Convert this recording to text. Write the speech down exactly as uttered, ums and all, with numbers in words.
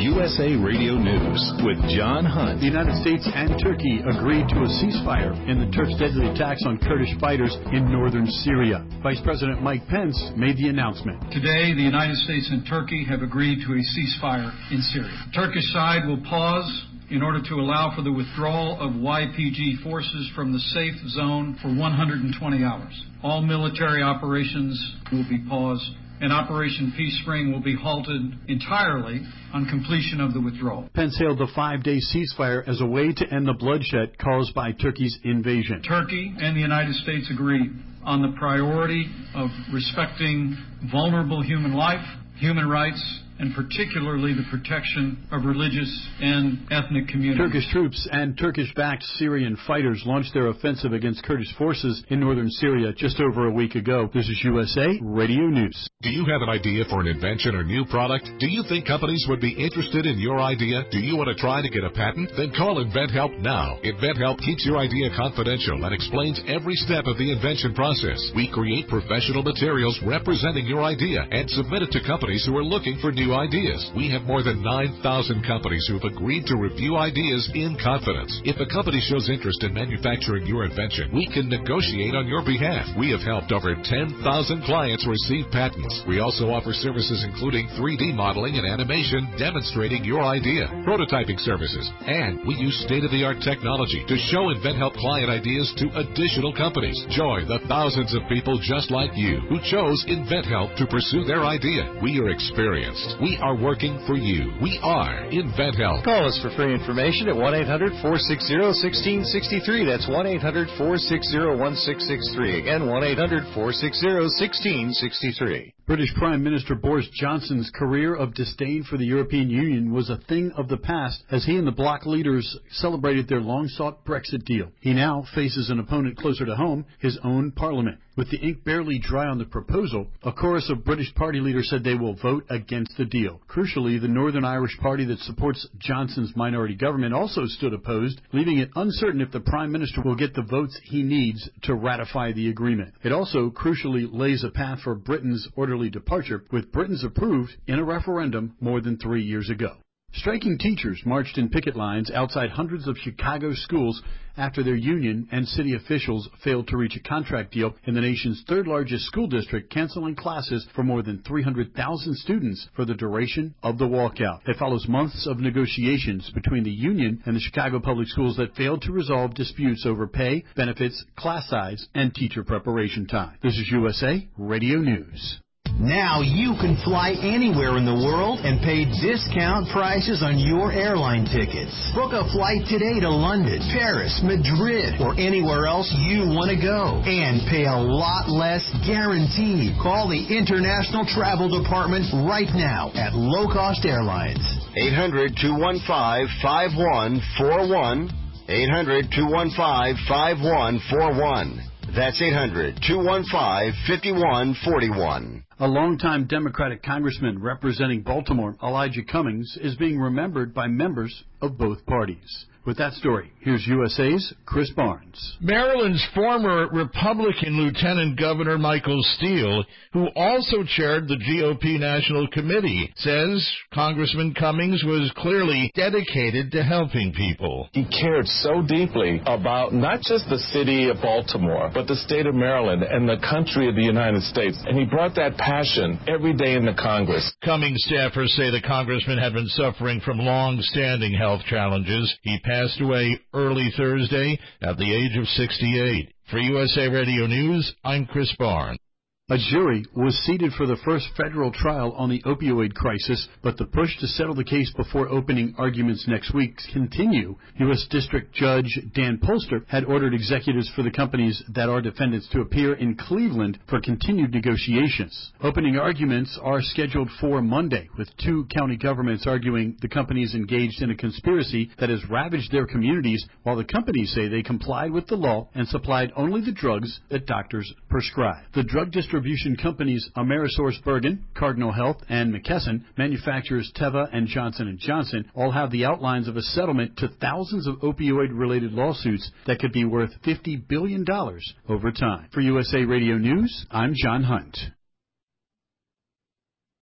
U S A Radio News with John Hunt. The United States and Turkey agreed to a ceasefire in the Turks' deadly attacks on Kurdish fighters in northern Syria. Vice President Mike Pence made the announcement. Today, the United States and Turkey have agreed to a ceasefire in Syria. The Turkish side will pause in order to allow for the withdrawal of Y P G forces from the safe zone for one hundred twenty hours. All military operations will be paused, and Operation Peace Spring will be halted entirely on completion of the withdrawal. Pence hailed the five-day ceasefire as a way to end the bloodshed caused by Turkey's invasion. Turkey and the United States agreed on the priority of respecting vulnerable human life, human rights, and particularly the protection of religious and ethnic communities. Turkish troops and Turkish-backed Syrian fighters launched their offensive against Kurdish forces in northern Syria just over a week ago. This is U S A Radio News. Do you have an idea for an invention or new product? Do you think companies would be interested in your idea? Do you want to try to get a patent? Then call InventHelp now. InventHelp keeps your idea confidential and explains every step of the invention process. We create professional materials representing your idea and submit it to companies who are looking for new ideas. We have more than nine thousand companies who have agreed to review ideas in confidence. If a company shows interest in manufacturing your invention, we can negotiate on your behalf. We have helped over ten thousand clients receive patents. We also offer services including three D modeling and animation demonstrating your idea, prototyping services, and we use state-of-the-art technology to show InventHelp client ideas to additional companies. Join the thousands of people just like you who chose InventHelp to pursue their idea. We are experienced. We are working for you. We are InventHelp. Call us for free information at one eight hundred four six zero one six six three. That's one eight hundred four six zero one six six three. Again, one eight hundred four six zero one six six three. British Prime Minister Boris Johnson's career of disdain for the European Union was a thing of the past as he and the bloc leaders celebrated their long-sought Brexit deal. He now faces an opponent closer to home, his own parliament. With the ink barely dry on the proposal, a chorus of British party leaders said they will vote against the deal. Crucially, the Northern Irish party that supports Johnson's minority government also stood opposed, leaving it uncertain if the Prime Minister will get the votes he needs to ratify the agreement. It also crucially lays a path for Britain's orderly departure, with Britons approved in a referendum more than three years ago. Striking teachers marched in picket lines outside hundreds of Chicago schools after their union and city officials failed to reach a contract deal in the nation's third-largest school district, canceling classes for more than three hundred thousand students for the duration of the walkout. It follows months of negotiations between the union and the Chicago Public Schools that failed to resolve disputes over pay, benefits, class size, and teacher preparation time. This is U S A Radio News. Now you can fly anywhere in the world and pay discount prices on your airline tickets. Book a flight today to London, Paris, Madrid, or anywhere else you want to go. And pay a lot less guaranteed. Call the International Travel Department right now at Low Cost Airlines. eight hundred two one five five one four one. eight hundred two one five five one four one. That's eight hundred two one five five one four one. A longtime Democratic congressman representing Baltimore, Elijah Cummings, is being remembered by members of both parties. With that story, here's U S A's Chris Barnes. Maryland's former Republican Lieutenant Governor Michael Steele, who also chaired the G O P National Committee, says Congressman Cummings was clearly dedicated to helping people. He cared so deeply about not just the city of Baltimore, but the state of Maryland and the country of the United States. And he brought that passion every day in the Congress. Cummings staffers say the congressman had been suffering from long-standing health challenges. He passed away early Thursday at the age of sixty-eight. For U S A Radio News, I'm Chris Barnes. A jury was seated for the first federal trial on the opioid crisis, but the push to settle the case before opening arguments next week continue. U S District Judge Dan Polster had ordered executives for the companies that are defendants to appear in Cleveland for continued negotiations. Opening arguments are scheduled for Monday, with two county governments arguing the companies engaged in a conspiracy that has ravaged their communities, while the companies say they complied with the law and supplied only the drugs that doctors prescribe. The drug distribution Distribution companies AmerisourceBergen, Cardinal Health, and McKesson, manufacturers Teva and Johnson and Johnson, all have the outlines of a settlement to thousands of opioid-related lawsuits that could be worth fifty billion dollars over time. For U S A Radio News, I'm John Hunt.